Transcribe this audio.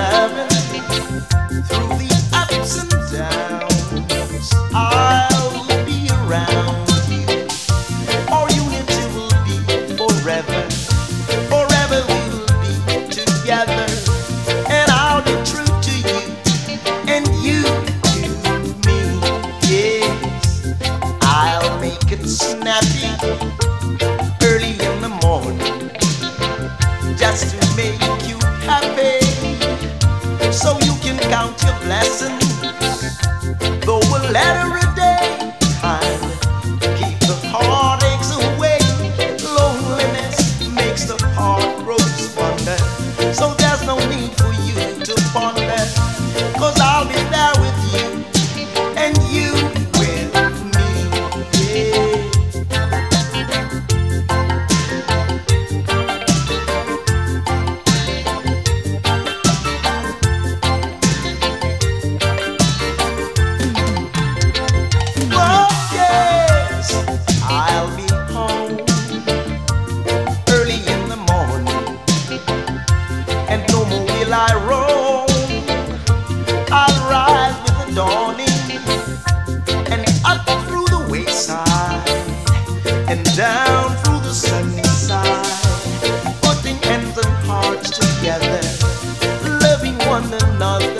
loving through the ups and downs. I'll be around you. Our unity will be forever. Forever we will be together. And I'll be true to you, and you to me. Yes, I'll make it snappy early in the morning, just to make you happy, so you can count your blessings. Though a letter a day time keep the heartaches away. Loneliness makes the heart grows fonder, so there's no need for you to ponder, 'cause I'll be there with you and you with me. Yeah. Oh, yes, I'll be home early in the morning, and no more will I roam. I'll rise with the dawning, and up through the wayside, and down through the sunny side, putting hands and hearts together, loving one another.